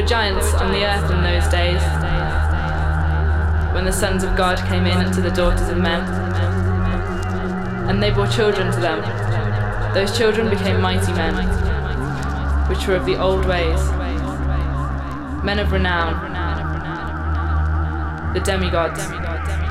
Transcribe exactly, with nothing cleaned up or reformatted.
giants on the earth in those days, when the sons of God came in unto the daughters of men, and they bore children to them. Those children became mighty men, which were of the old ways, men of renown, the demigods.